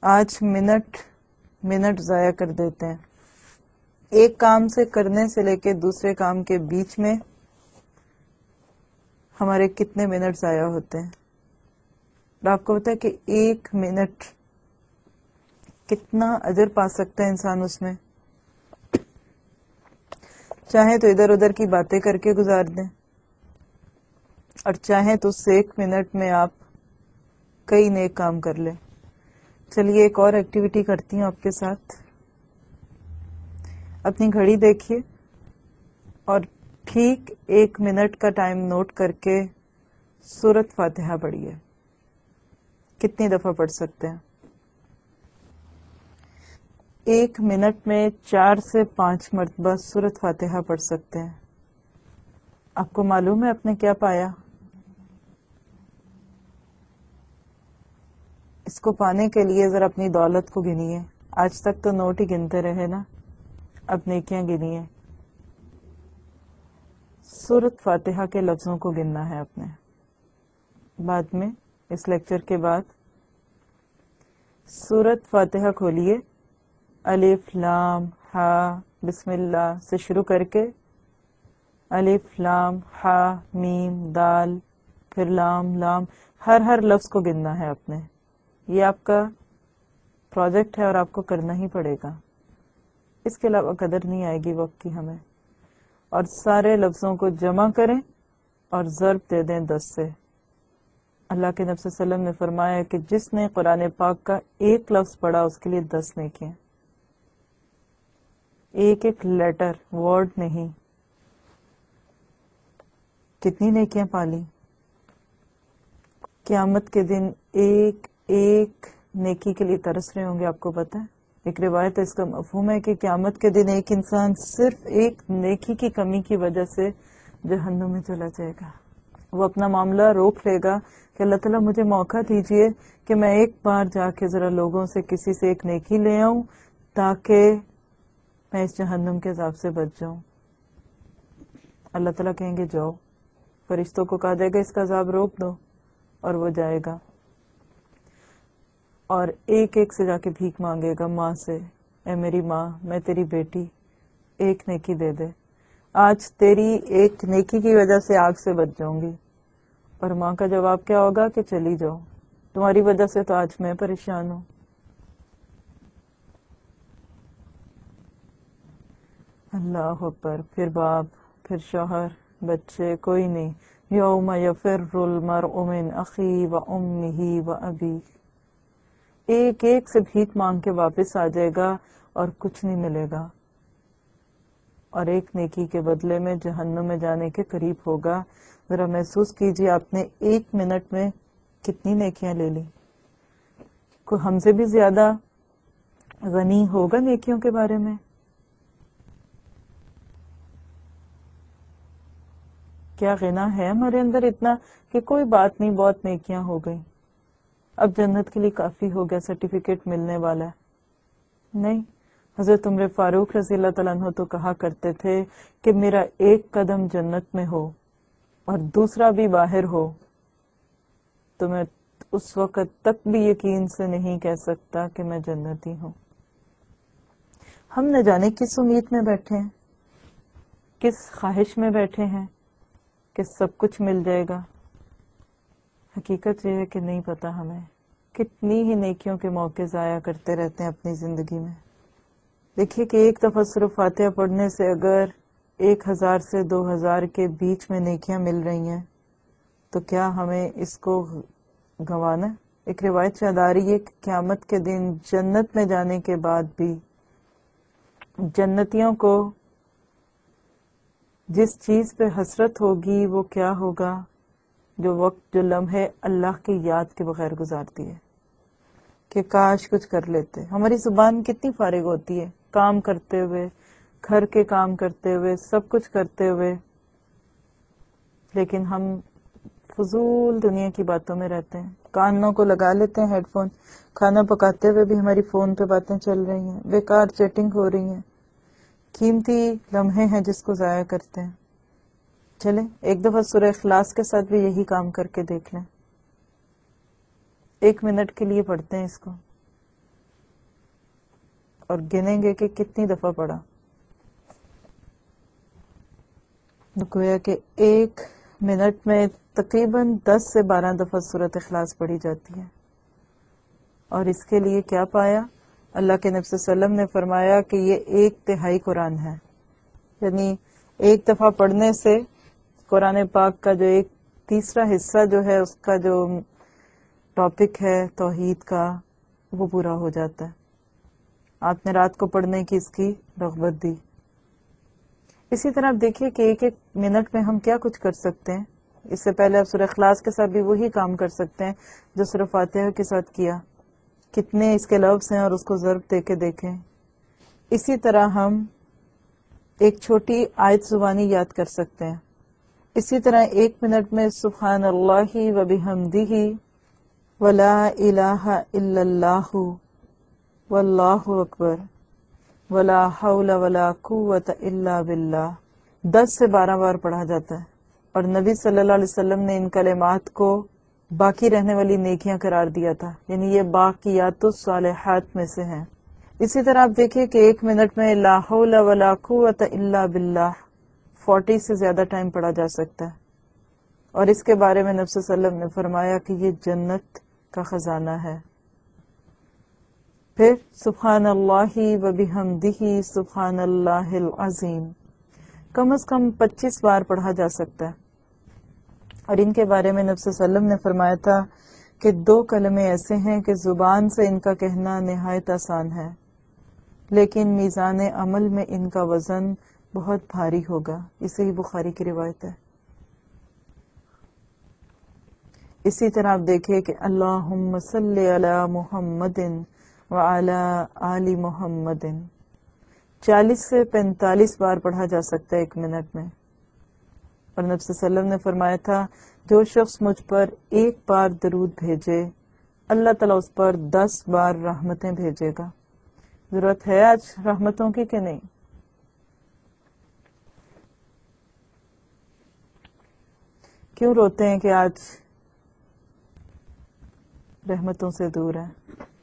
آج منٹ ضائع کر دیتے ہیں. ایک کام سے کرنے سے لے کے دوسرے کام کے بیچ میں ہمارے کتنے منٹ ضائع ہوتے ہیں. اور آپ کو پتا ہے کہ ایک منٹ کتنا اجر پا سکتا ہے انسان اس میں. چاہے تو ادھر ادھر کی باتیں کر کے گزار دیں اور چاہیں تو اس ایک منٹ میں آپ کئی نیک کام کر لیں. چلیے ایک اور ایکٹیویٹی کرتی ہوں آپ کے ساتھ. اپنی گھڑی دیکھیے اور ٹھیک 1 منٹ کا ٹائم نوٹ کر کے سورۃ فاتحہ پڑھیے. کتنی دفعہ پڑھ سکتے ہیں؟ 1 منٹ میں 4 سے 5 مرتبہ سورۃ فاتحہ پڑھ سکتے ہیں. آپ کو معلوم ہے آپ نے کیا پایا؟ اس کو پانے کے لیے ذرا اپنی دولت کو گنیے. آج تک تو نوٹ ہی گنتے رہے نا، اب نیکیاں گنیے. سورۃ فاتحہ کے لفظوں کو گننا ہے آپ نے. بعد میں اس لیکچر کے بعد سورۃ فاتحہ کھولیے. الف لام ہا بسم اللہ سے شروع کر کے الف لام ہا میم دال پھر لام لام ہر لفظ کو گننا ہے آپ نے. یہ آپ کا پروجیکٹ ہے اور آپ کو کرنا ہی پڑے گا. اس کے علاوہ قدر نہیں آئے گی وقت کی ہمیں. اور سارے لفظوں کو جمع کریں اور ضرب دے دیں 10 سے. اللہ کے نبی صلی اللہ علیہ وسلم نے فرمایا کہ جس نے قرآن پاک کا ایک لفظ پڑھا اس کے لیے 10 نیکیاں. ایک لیٹر ورڈ نہیں. کتنی نیکیاں پالی. قیامت کے دن ایک نیکی کے لیے ترس رہے ہوں گے. آپ کو پتا ہے ایک روایت ہے، اس کا مفہوم ہے کہ قیامت کے دن ایک انسان صرف ایک نیکی کی کمی کی وجہ سے جہنم میں چلا جائے گا. وہ اپنا معاملہ روک لے گا کہ اللہ تعالیٰ مجھے موقع دیجئے کہ میں ایک بار جا کے ذرا لوگوں سے کسی سے ایک نیکی لے آؤں تاکہ میں اس جہنم کے عذاب سے بچ جاؤں. اللہ تعالیٰ کہیں گے جاؤ. فرشتوں کو کہا جائے گا اس کا عذاب روک دو اور وہ جائے گا اور ایک سے جا کے بھیک مانگے گا ماں سے، اے میری ماں میں تیری بیٹی ایک نیکی دے دے. آج تیری ایک نیکی کی وجہ سے آگ سے بچ جاؤں گی. اور ماں کا جواب کیا ہوگا کہ چلی جاؤ، تمہاری وجہ سے تو آج میں پریشان ہوں. اللہ اکبر. پھر باپ، پھر شوہر، بچے، کوئی نہیں. یوم یفر المرء من اخیہ و امہ و ابیہ. ایک سے بھیک مانگ کے واپس آ جائے گا اور کچھ نہیں ملے گا، اور ایک نیکی کے بدلے میں جہنم میں جانے کے قریب ہوگا. ذرا محسوس کیجئے آپ نے 1 منٹ میں کتنی نیکیاں لے لی. کوئی ہم سے بھی زیادہ غنی ہوگا نیکیوں کے بارے میں؟ کیا غنا ہے ہمارے اندر اتنا کہ کوئی بات نہیں، بہت نیکیاں ہو گئی، اب جنت کے لیے کافی ہو گیا، سرٹیفکیٹ ملنے والا ہے؟ نہیں. حضرت عمر فاروق رضی اللہ تعالیٰ عنہ تو کہا کرتے تھے کہ میرا ایک قدم جنت میں ہو اور دوسرا بھی باہر ہو تو میں اس وقت تک بھی یقین سے نہیں کہہ سکتا کہ میں جنتی ہوں. ہم نہ جانے کس امید میں بیٹھے ہیں، کس خواہش میں بیٹھے ہیں کہ سب کچھ مل جائے گا. حقیقت یہ ہے کہ نہیں پتا ہمیں. کتنی ہی نیکیوں کے موقع ضائع کرتے رہتے ہیں اپنی زندگی میں. دیکھیے کہ ایک دفعہ صرف فاتحہ پڑھنے سے اگر 1000 سے 2000 کے بیچ میں نیکیاں مل رہی ہیں تو کیا ہمیں اس کو گنوانا؟ ایک روایت یاد آ رہی ہے کہ قیامت کے دن جنت میں جانے کے بعد بھی جنتیوں کو جس چیز پہ حسرت ہوگی وہ کیا ہوگا؟ جو وقت، جو لمحے اللہ کی یاد کے بغیر گزارتی ہے کہ کاش کچھ کر لیتے. ہماری زبان کتنی فارغ ہوتی ہے کام کرتے ہوئے، گھر کے کام کرتے ہوئے، سب کچھ کرتے ہوئے، لیکن ہم فضول دنیا کی باتوں میں رہتے ہیں. کانوں کو لگا لیتے ہیں ہیڈ فون، کھانا پکاتے ہوئے بھی ہماری فون پہ باتیں چل رہی ہیں، بیکار چیٹنگ ہو رہی ہیں، قیمتی لمحے ہیں جس کو ضائع کرتے ہیں. چلیں ایک دفعہ سورہ اخلاص کے ساتھ بھی یہی کام کر کے دیکھ لیں. 1 منٹ کے لیے پڑھتے ہیں اس کو. اور گنیں گے کہ کتنی دفعہ پڑھا. گویا کہ 1 منٹ میں تقریباً 10 سے 12 دفعہ سورۃ اخلاص پڑھی جاتی ہے. اور اس کے لیے کیا پایا؟ اللہ کے نبی صلی اللہ علیہ وسلم نے فرمایا کہ یہ 1/3 قرآن ہے. یعنی ایک دفعہ پڑھنے سے قرآن پاک کا جو 1/3 حصہ جو ہے اس کا جو ٹاپک ہے توحید کا وہ پورا ہو جاتا ہے. آپ نے رات کو پڑھنے کی اس کی رغبت دی. اسی طرح آپ دیکھیے کہ 1 منٹ میں ہم کیا کچھ کر سکتے ہیں. اس سے پہلے آپ سورہ اخلاص کے ساتھ بھی وہی کام کر سکتے ہیں جو سورہ فاتحہ کے ساتھ کیا. کتنے اس کے لفظ ہیں اور اس کو ضرب دے کے دیکھیں. اسی طرح ہم ایک چھوٹی آیت زبانی یاد کر سکتے ہیں. اسی طرح 1 منٹ میں سبحان اللہ و بحمدہ ولا الہ الا اللہ واللہ اکبر ولا حول ولا قوت الا باللہ 10 سے 12 بار پڑھا جاتا ہے. اور نبی صلی اللہ علیہ وسلم نے ان کلمات کو باقی رہنے والی نیکیاں قرار دیا تھا. یعنی یہ باقیات الصالحات میں سے ہیں. اسی طرح آپ دیکھیں کہ 1 منٹ میں لا حول ولا قوت الا باللہ 40 سے زیادہ ٹائم پڑھا جا سکتا ہے. اور اس کے بارے میں نبی صلی اللہ علیہ وسلم نے فرمایا کہ یہ جنت کا خزانہ ہے. پھر سبحان اللہ و بحمدہ سبحان اللہ العظیم کم از کم 25 بار پڑھا جا سکتا ہے. اور ان کے بارے میں نبی صلی اللہ علیہ وسلم نے فرمایا تھا کہ 2 کلمے ایسے ہیں کہ زبان سے ان کا کہنا نہایت آسان ہے لیکن میزان عمل میں ان کا وزن بہت بھاری ہوگا. اسے ہی بخاری کی روایت ہے. اسی طرح آپ دیکھیں کہ اللہم صلی علی محمد وعلی آل محمد 40 سے 45 بار پڑھا جا سکتا ہے 1 منٹ میں. اور نبی صلی اللہ علیہ وسلم نے فرمایا تھا جو شخص مجھ پر 1 بار درود بھیجے اللہ تعالیٰ اس پر 10 بار رحمتیں بھیجے گا. ضرورت ہے آج رحمتوں کی کہ نہیں؟ کیوں روتے ہیں کہ آج رحمتوں سے دور ہیں؟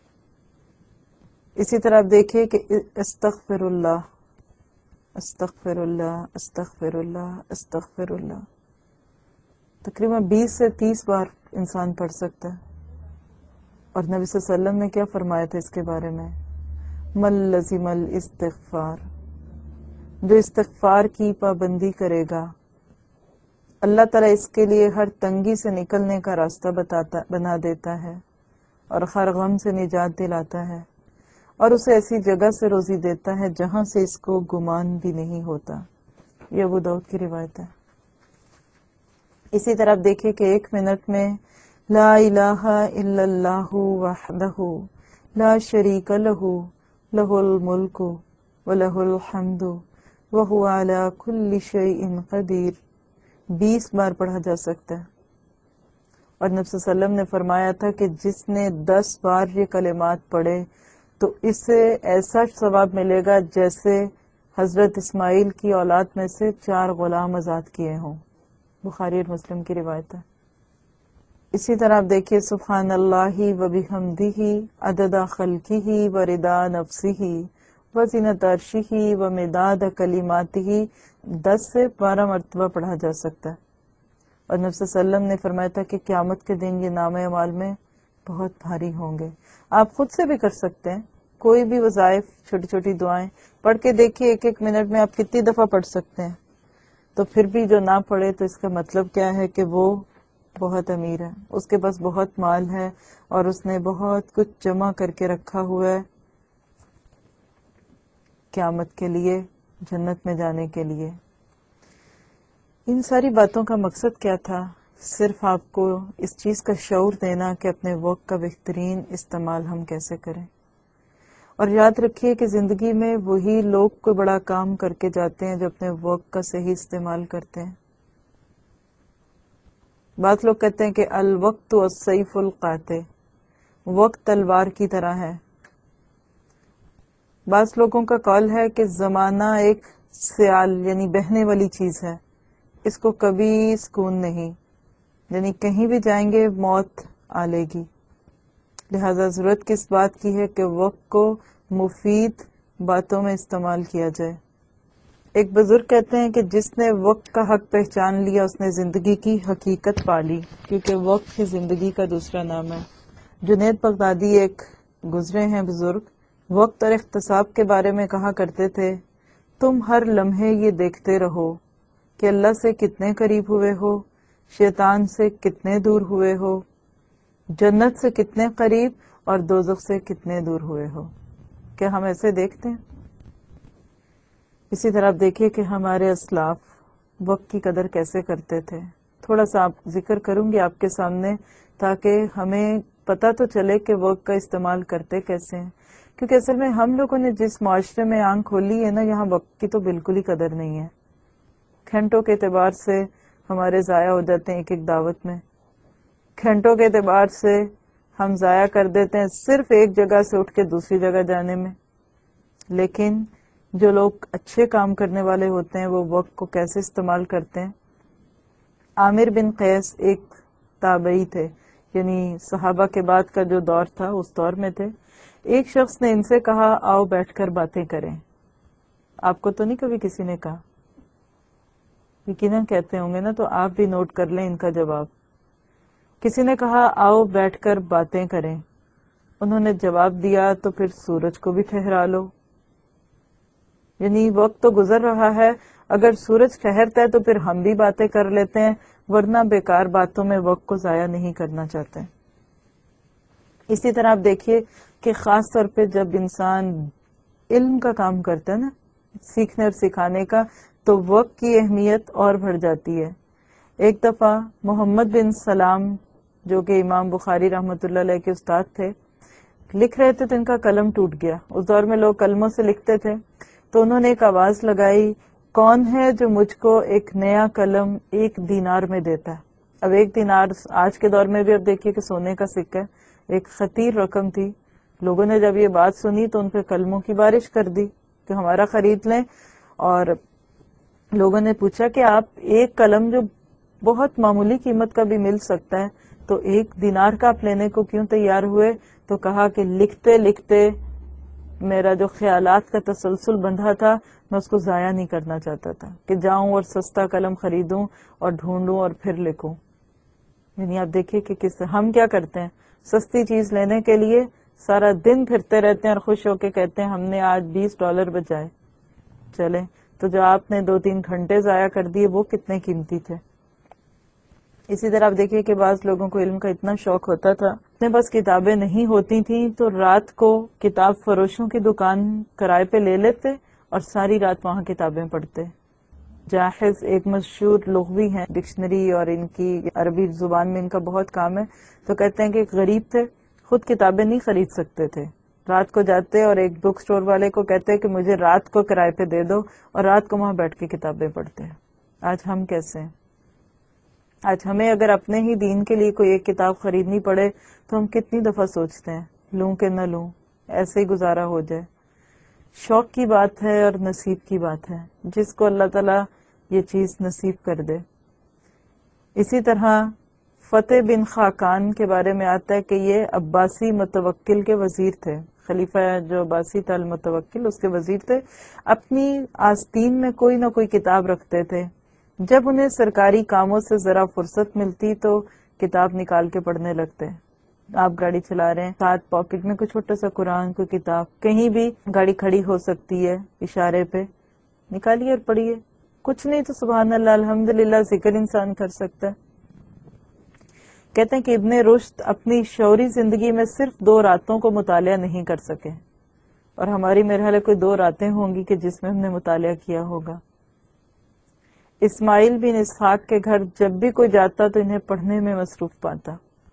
اسی طرح آپ دیکھیں کہ استغفر اللہ استغفر اللہ استغفر اللہ استغفر اللہ تقریباً 20 سے 30 بار انسان پڑھ سکتا ہے. اور نبی صلی اللہ علیہ وسلم نے کیا فرمایا تھا اس کے بارے میں؟ من لزم الاستغفار جو استغفار کی پابندی کرے گا اللہ تعالیٰ اس کے لیے ہر تنگی سے نکلنے کا راستہ بنا دیتا ہے اور ہر غم سے نجات دلاتا ہے اور اسے ایسی جگہ سے روزی دیتا ہے جہاں سے اس کو گمان بھی نہیں ہوتا. یہ ابو داؤد کی روایت ہے. اسی طرح آپ دیکھیں کہ 1 منٹ میں لا الہ الا اللہ وحدہ لا شریک لہ لہ الملک ولہ الحمد وہو علی کل شیء قدیر 20 بار پڑھا جا سکتا ہے. اور نبی صلی اللہ علیہ وسلم نے فرمایا تھا کہ جس نے 10 بار یہ کلمات پڑھے تو اسے ایسا ثواب ملے گا جیسے حضرت اسماعیل کی اولاد میں سے 4 غلام آزاد کیے ہوں. بخاری اور مسلم کی روایت ہے. اسی طرح آپ دیکھیے سبحان اللہ و بحمدہ عدد خلقہ و رضا نفسہ و زینت عرشہ و مداد کلماتہ 10 سے 12 مرتبہ پڑھا جا سکتا ہے. اور نبی صلی اللہ علیہ وسلم نے فرمایا تھا کہ قیامت کے دن یہ نامہ اعمال میں بہت بھاری ہوں گے. آپ خود سے بھی کر سکتے ہیں کوئی بھی وظائف چھوٹی چھوٹی دعائیں پڑھ کے دیکھیے 1 منٹ میں آپ کتنی دفعہ پڑھ سکتے ہیں. تو پھر بھی جو نہ پڑھے تو اس کا مطلب کیا ہے کہ وہ بہت امیر ہے, اس کے پاس بہت مال ہے اور اس نے بہت کچھ جمع کر کے رکھا ہوا ہے قیامت کے لیے, جنت میں جانے کے لیے. ان ساری باتوں کا مقصد کیا تھا؟ صرف آپ کو اس چیز کا شعور دینا کہ اپنے وقت کا بہترین استعمال ہم کیسے کریں. اور یاد رکھیے کہ زندگی میں وہی لوگ کوئی بڑا کام کر کے جاتے ہیں جو اپنے وقت کا صحیح استعمال کرتے ہیں. بعض لوگ کہتے ہیں کہ الوقت السیف القاطع, وقت تلوار کی طرح ہے. بعض لوگوں کا قول ہے کہ زمانہ ایک سیال یعنی بہنے والی چیز ہے, اس کو کبھی سکون نہیں, یعنی کہیں بھی جائیں گے موت آ لے گی. لہذا ضرورت کس بات کی ہے کہ وقت کو مفید باتوں میں استعمال کیا جائے۔ ایک بزرگ کہتے ہیں کہ جس نے وقت کا حق پہچان لیا اس نے زندگی کی حقیقت پا لی، کیونکہ وقت ہی زندگی کا دوسرا نام ہے۔ جنید بغدادی ایک گزرے ہیں بزرگ، وقت اور احتساب کے بارے میں کہا کرتے تھے، تم ہر لمحے یہ دیکھتے رہو کہ اللہ سے کتنے قریب ہوئے ہو، شیطان سے کتنے دور ہوئے ہو، جنت سے کتنے قریب اور دوزخ سے کتنے دور ہوئے ہو۔ کیا ہم ایسے دیکھتے ہیں؟ اسی طرح آپ دیکھیے کہ ہمارے اسلاف وقت کی قدر کیسے کرتے تھے۔ تھوڑا سا ذکر کروں گی آپ کے سامنے تاکہ ہمیں پتہ تو چلے کہ وقت کا استعمال کرتے کیسے ہیں، کیونکہ اصل میں ہم لوگوں نے جس معاشرے میں آنکھ کھولی ہے نا، یہاں وقت کی تو بالکل ہی قدر نہیں ہے۔ گھنٹوں کے اعتبار سے ہمارے ضائع ہو جاتے ہیں ایک ایک دعوت میں، گھنٹوں کے اعتبار سے ہم ضائع کر دیتے ہیں صرف ایک جگہ سے اٹھ کے دوسری جگہ جانے میں۔ لیکن جو لوگ اچھے کام کرنے والے ہوتے ہیں وہ وقت کو کیسے استعمال کرتے ہیں۔ عامر بن قیس ایک تابعی تھے، یعنی صحابہ کے بعد کا جو دور تھا اس دور میں تھے۔ ایک شخص نے ان سے کہا آؤ بیٹھ کر باتیں کریں۔ آپ کو تو نہیں کبھی کسی نے کہا؟ یقیناً کہتے ہوں گے نا، تو آپ بھی نوٹ کر لیں ان کا جواب۔ کسی نے کہا آؤ بیٹھ کر باتیں کریں، انہوں نے جواب دیا تو پھر سورج کو بھی ٹھہرا لو۔ یعنی وقت تو گزر رہا ہے، اگر سورج ٹھہرتا ہے تو پھر ہم بھی باتیں کر لیتے ہیں، ورنہ بیکار باتوں میں وقت کو ضائع نہیں کرنا چاہتے۔ اسی طرح آپ دیکھیے کہ خاص طور پہ جب انسان علم کا کام کرتا ہے نا، سیکھنے اور سکھانے کا، تو وقت کی اہمیت اور بڑھ جاتی ہے۔ ایک دفعہ محمد بن سلام جو کہ امام بخاری رحمۃ اللہ علیہ کے استاد تھے، لکھ رہے تھے تو ان کا قلم ٹوٹ گیا۔ اس دور میں لوگ قلموں سے لکھتے تھے، تو انہوں نے ایک آواز لگائی، کون ہے جو مجھ کو ایک نیا قلم 1 دینار میں دیتا ہے؟ اب 1 دینار آج کے دور میں بھی اب دیکھیے کہ سونے کا سکہ ہے، ایک خطیر رقم تھی۔ لوگوں نے جب یہ بات سنی تو ان پہ قلموں کی بارش کر دی کہ ہمارا خرید لیں، اور لوگوں نے پوچھا کہ آپ ایک قلم جو بہت معمولی قیمت کا بھی مل سکتا ہے، تو 1 دینار کا آپ لینے کو کیوں تیار ہوئے؟ تو کہا کہ لکھتے لکھتے میرا جو خیالات کا تسلسل بندھا تھا میں اس کو ضائع نہیں کرنا چاہتا تھا، کہ جاؤں اور سستا قلم خریدوں اور ڈھونڈوں اور پھر لکھوں۔ یعنی آپ دیکھیے کہ ہم کیا کرتے ہیں، سستی چیز لینے کے لیے سارا دن پھرتے رہتے ہیں اور خوش ہو کے کہتے ہیں ہم نے آج $20 بچائے۔ چلیں، تو جو آپ نے 2-3 گھنٹے ضائع کر دیے وہ کتنے قیمتی تھے۔ اسی طرح آپ دیکھیے کہ بعض لوگوں کو علم کا اتنا شوق ہوتا تھا، اپنے پاس کتابیں نہیں ہوتی تھیں تو رات کو کتاب فروشوں کی دکان کرائے پہ لے لیتے اور ساری رات وہاں کتابیں پڑھتے۔ جاحظ ایک مشہور لغوی ہیں، ڈکشنری اور ان کی عربی زبان میں ان کا بہت کام ہے، تو کہتے ہیں کہ ایک غریب تھے، خود کتابیں نہیں خرید سکتے تھے، رات کو جاتے اور ایک بک سٹور والے کو کہتے کہ مجھے رات کو کرائے پہ دے دو، اور رات کو وہاں بیٹھ کے کتابیں پڑھتے ہیں۔ آج ہم کیسے ہیں؟ آج ہمیں اگر اپنے ہی دین کے لیے کوئی ایک کتاب خریدنی پڑے تو ہم کتنی دفعہ سوچتے ہیں لوں کہ نہ لوں، ایسے ہی گزارا ہو جائے۔ شوق کی بات ہے اور نصیب کی بات ہے، جس کو اللہ تعالیٰ یہ چیز نصیب کر دے۔ اسی طرح فتح بن خاقان کے بارے میں آتا ہے کہ یہ عباسی متوکل کے وزیر تھے، خلیفہ جو عباسی تھا المتوکل اس کے وزیر تھے۔ اپنی آستین میں کوئی نہ کوئی کتاب رکھتے تھے، جب انہیں سرکاری کاموں سے ذرا فرصت ملتی تو کتاب نکال کے پڑھنے لگتے۔ آپ گاڑی چلا رہے ہیں، ساتھ پاکٹ میں کوئی چھوٹا سا قرآن، کوئی کتاب، کہیں بھی گاڑی کھڑی ہو سکتی ہے، اشارے پہ نکالیے اور پڑھیے۔ کچھ نہیں تو سبحان اللہ الحمدللہ ذکر انسان کر سکتا ہے۔ کہتے ہیں کہ ابن رشد اپنی شعوری زندگی میں صرف 2 راتوں کو مطالعہ نہیں کر سکے، اور ہماری میرے خیال ہے کوئی 2 راتیں ہوں گی کہ جس میں ہم نے مطالعہ کیا ہوگا۔ اسماعیل بن اسحاق کے گھر جب بھی کوئی جاتا تو انہیں پڑھنے میں مصروف پاتا۔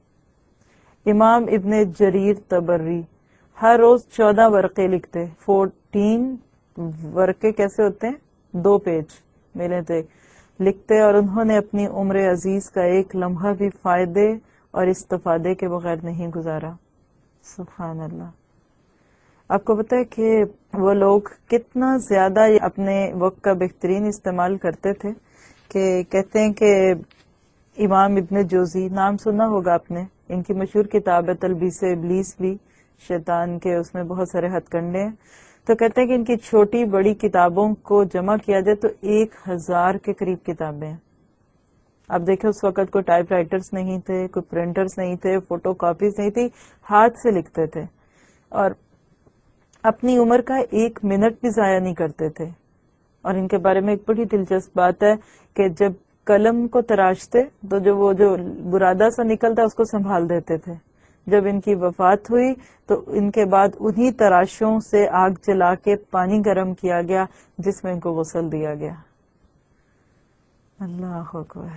امام ابن جریر طبری ہر روز 14 ورقے لکھتے، 14 ورقے کیسے ہوتے ہیں؟ 2 پیج ملے تھے، لکھتے، اور انہوں نے اپنی عمر عزیز کا ایک لمحہ بھی فائدے اور استفادے کے بغیر نہیں گزارا۔ سبحان اللہ۔ آپ کو پتہ ہے کہ وہ لوگ کتنا زیادہ اپنے وقت کا بہترین استعمال کرتے تھے، کہ کہتے ہیں کہ امام ابن جوزی، نام سنا ہوگا آپ نے، ان کی مشہور کتاب ہے تلبیس ابلیس بھی، شیطان کے اس میں بہت سارے ہتھ کنڈے ہیں۔ تو کہتے ہیں کہ ان کی چھوٹی بڑی کتابوں کو جمع کیا جائے تو 1000 کے قریب کتابیں ہیں. اب دیکھیں اس وقت کوئی ٹائپ رائٹرز نہیں تھے, کوئی پرنٹرز نہیں تھے, فوٹو کاپیز نہیں تھی, ہاتھ سے لکھتے تھے اور اپنی عمر کا 1 منٹ بھی ضائع نہیں کرتے تھے. اور ان کے بارے میں ایک بڑی دلچسپ بات ہے کہ جب قلم کو تراشتے تو جو برادہ سا نکلتا اس کو سنبھال دیتے تھے. جب ان کی وفات ہوئی تو ان کے بعد انہی تراشوں سے آگ جلا کے پانی گرم کیا گیا جس میں ان کو غسل دیا گیا. اللہ اکبر,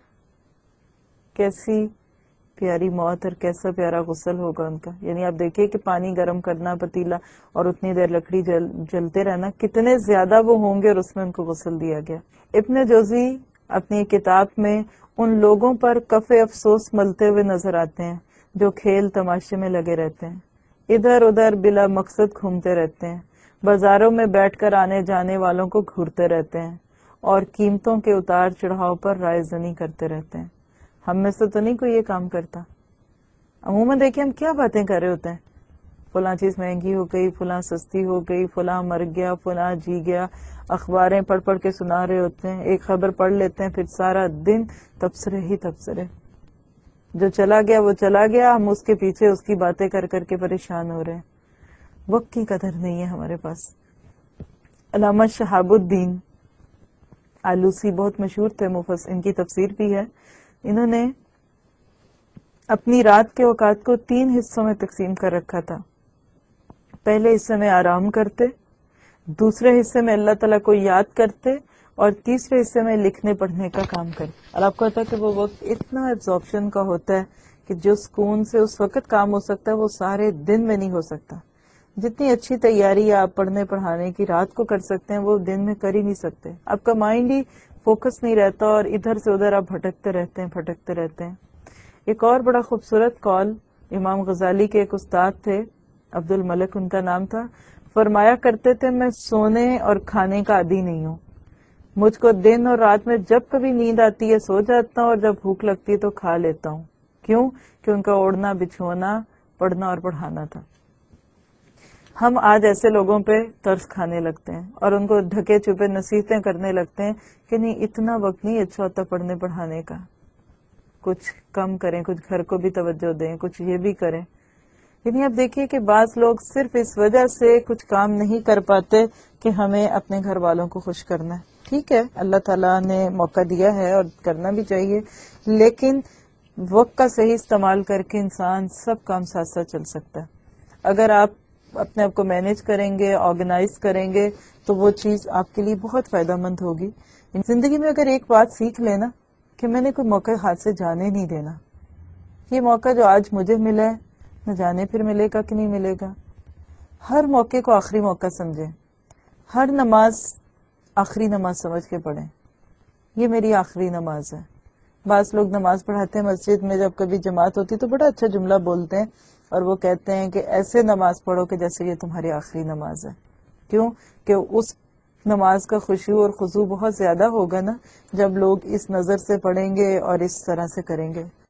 کیسی پیاری موت اور کیسا پیارا غسل ہوگا ان کا. یعنی آپ دیکھیے کہ پانی گرم کرنا پتیلا اور اتنی دیر لکڑی جلتے رہنا, کتنے زیادہ وہ ہوں گے, اور اس میں ان کو غسل دیا گیا. ابن جوزی اپنی کتاب میں ان لوگوں پر کف افسوس ملتے ہوئے نظر آتے ہیں جو کھیل تماشے میں لگے رہتے ہیں, ادھر ادھر بلا مقصد گھومتے رہتے ہیں, بازاروں میں بیٹھ کر آنے جانے والوں کو گھورتے رہتے ہیں اور قیمتوں کے اتار چڑھاؤ پر رائے زنی کرتے رہتے ہیں. ہم میں سے تو نہیں کوئی یہ کام کرتا. عموماً دیکھیں ہم کیا باتیں کر رہے ہوتے ہیں, فلاں چیز مہنگی ہو گئی, فلاں سستی ہو گئی, فلاں مر گیا, فلاں جی گیا. اخباریں پڑھ پڑھ کے سنا رہے ہوتے ہیں, ایک خبر پڑھ لیتے ہیں, پھر سارا دن تبصرے ہی تبصرے. جو چلا گیا وہ چلا گیا, ہم اس کے پیچھے اس کی باتیں کر کر کے پریشان ہو رہے ہیں. وقت کی قدر نہیں ہے ہمارے پاس. علامہ شہاب الدین آلوسی بہت مشہور تھے مفسر, ان کی تفسیر بھی ہے. انہوں نے اپنی رات کے اوقات کو 3 حصوں میں تقسیم کر رکھا تھا. پہلے حصے میں آرام کرتے, دوسرے حصے میں اللہ تعالیٰ کو یاد کرتے, اور تیسرے حصے میں لکھنے پڑھنے کا کام کرتے. اور آپ کو پتا ہے کہ وہ وقت اتنا ایبزارپشن کا ہوتا ہے کہ جو سکون سے اس وقت کام ہو سکتا ہے وہ سارے دن میں نہیں ہو سکتا. جتنی اچھی تیاری آپ پڑھنے پڑھانے کی رات کو کر سکتے ہیں وہ دن میں کر ہی نہیں سکتے. آپ کا مائنڈ ہی فوکس نہیں رہتا اور ادھر سے ادھر آپ بھٹکتے رہتے ہیں. ایک اور بڑا خوبصورت قول امام غزالی کے ایک استاد تھے, عبد الملک ان کا نام تھا, فرمایا کرتے تھے میں سونے اور کھانے کا عادی نہیں ہوں. مجھ کو دن اور رات میں جب کبھی نیند آتی ہے سو جاتا ہوں, اور جب بھوک لگتی ہے تو کھا لیتا ہوں. کیوں؟ کہ ان کا اوڑھنا بچھونا پڑھنا اور پڑھانا تھا. ہم آج ایسے لوگوں پہ ترس کھانے لگتے ہیں اور ان کو ڈھکے چھپے نصیحتیں کرنے لگتے ہیں کہ نہیں اتنا وقت نہیں اچھا ہوتا پڑھنے پڑھانے کا, کچھ کم کریں, کچھ گھر کو بھی توجہ دیں, کچھ یہ بھی کریں. یعنی اب دیکھیے کہ بعض لوگ صرف اس وجہ سے کچھ کام نہیں کر پاتے کہ ہمیں اپنے گھر والوں کو خوش کرنا ہے. ٹھیک ہے, اللہ تعالیٰ نے موقع دیا ہے اور کرنا بھی چاہیے, لیکن وقت کا صحیح استعمال کر کے انسان سب کام ساتھ ساتھ چل سکتا ہے. اگر آپ اپنے آپ کو مینج کریں گے, آرگنائز کریں گے, تو وہ چیز آپ کے لیے بہت فائدہ مند ہوگی. زندگی میں اگر ایک بات سیکھ لینا کہ میں نے کوئی موقع ہاتھ سے جانے نہیں دینا. یہ موقع جو آج مجھے ملا ہے نہ جانے پھر ملے گا کہ نہیں ملے گا. ہر موقع کو آخری موقع سمجھیں, ہر نماز آخری نماز سمجھ کے پڑھیں. یہ میری آخری نماز ہے. بعض لوگ نماز پڑھاتے ہیں مسجد میں, جب کبھی جماعت ہوتی تو بڑا اچھا جملہ بولتے ہیں اور وہ کہتے ہیں کہ ایسے نماز پڑھو کہ جیسے یہ تمہاری آخری نماز ہے. کیوں؟ کہ اس نماز کا خشوع اور خضوع بہت زیادہ ہوگا نا جب لوگ اس نظر سے پڑھیں گے اور اس طرح سے کریں گے.